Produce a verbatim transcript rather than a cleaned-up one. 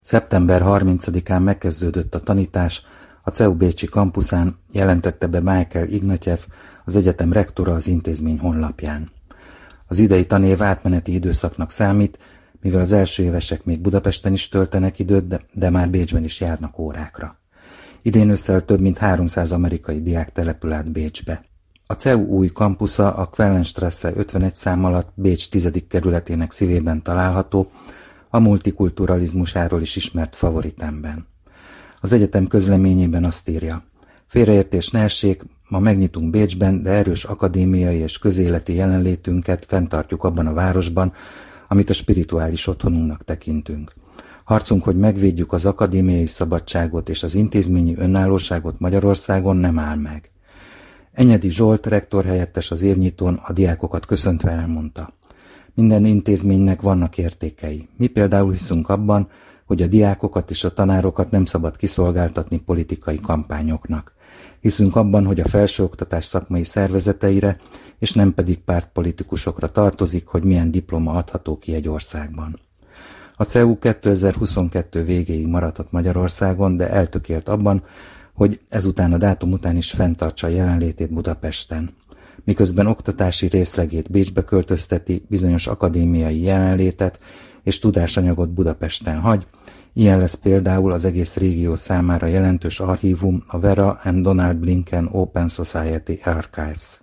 szeptember harmincadikán megkezdődött a tanítás a cé e u bécsi kampuszán, jelentette be Michael Ignatjev, az egyetem rektora az intézmény honlapján. Az idei tanév átmeneti időszaknak számít, mivel az első évesek még Budapesten is töltenek időt, de, de már Bécsben is járnak órákra. Idén ősszel több mint háromszáz amerikai diák települ át Bécsbe. A cé e u új kampusza a Quellenstrasse ötvenegy szám alatt Bécs tizedik kerületének szívében található, a multikulturalizmusáról is ismert Favoritemben. Az egyetem közleményében azt írja: félreértés ne essék, ma megnyitunk Bécsben, de erős akadémiai és közéleti jelenlétünket fenntartjuk abban a városban, amit a spirituális otthonunknak tekintünk. Harcunk, hogy megvédjük az akadémiai szabadságot és az intézményi önállóságot Magyarországon nem áll meg. Enyedi Zsolt, rektor helyettes az évnyitón a diákokat köszöntve elmondta: minden intézménynek vannak értékei. Mi például hiszünk abban, hogy a diákokat és a tanárokat nem szabad kiszolgáltatni politikai kampányoknak. Hiszünk abban, hogy a felsőoktatás szakmai szervezeteire, és nem pedig pártpolitikusokra tartozik, hogy milyen diploma adható ki egy országban. A cé e u kétezer-huszonkettő végéig maradhat Magyarországon, de eltökélt abban, hogy ezután a dátum után is fenntartsa a jelenlétét Budapesten. Miközben oktatási részlegét Bécsbe költözteti, bizonyos akadémiai jelenlétet és tudásanyagot Budapesten hagy. Ilyen lesz például az egész régió számára jelentős archívum, a Vera and Donald Blinken Open Society Archives.